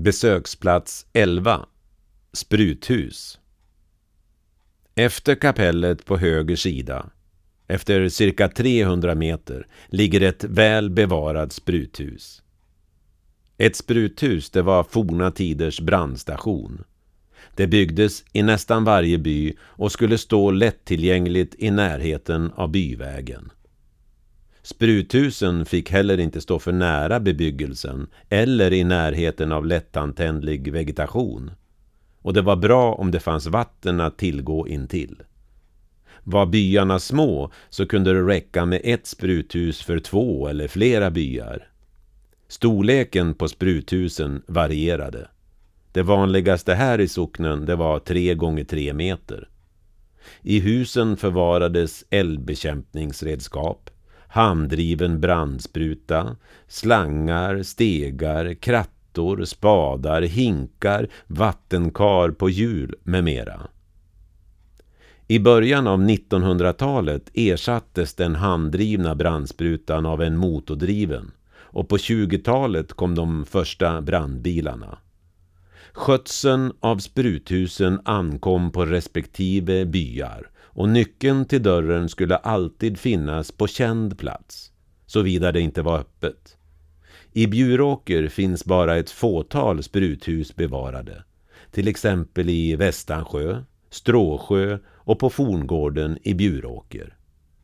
Besöksplats 11. Spruthus. Efter kapellet på höger sida, efter cirka 300 meter, ligger ett väl bevarat spruthus. Ett spruthus, det var forna tiders brandstation. Det byggdes i nästan varje by och skulle stå lättillgängligt i närheten av byvägen. Spruthusen fick heller inte stå för nära bebyggelsen eller i närheten av lättantändlig vegetation. Och det var bra om det fanns vatten att tillgå intill. Var byarna små så kunde det räcka med ett spruthus för 2 eller flera byar. Storleken på spruthusen varierade. Det vanligaste här i socknen, det var 3 gånger 3 meter. I husen förvarades eldbekämpningsredskap, handdriven brandspruta, slangar, stegar, krattor, spadar, hinkar, vattenkar på hjul med mera. I början av 1900-talet ersattes den handdrivna brandsprutan av en motordriven och på 20-talet kom de första brandbilarna. Skötseln av spruthusen ankom på respektive byar och nyckeln till dörren skulle alltid finnas på känd plats, såvida det inte var öppet. I Bjuråker finns bara ett fåtal spruthus bevarade, till exempel i Västansjö, Stråsjö och på Forngården i Bjuråker.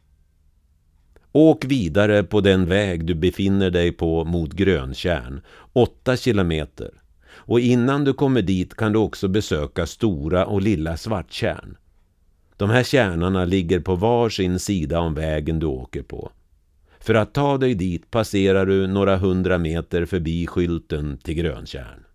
Åk vidare på den väg du befinner dig på mot Gröntjärn, 8 kilometer. Och innan du kommer dit kan du också besöka Stora och Lilla Svarttjärn. De här tjärnarna ligger på var sin sida om vägen du åker på. För att ta dig dit passerar du några 100 meter förbi skylten till Gröntjärn.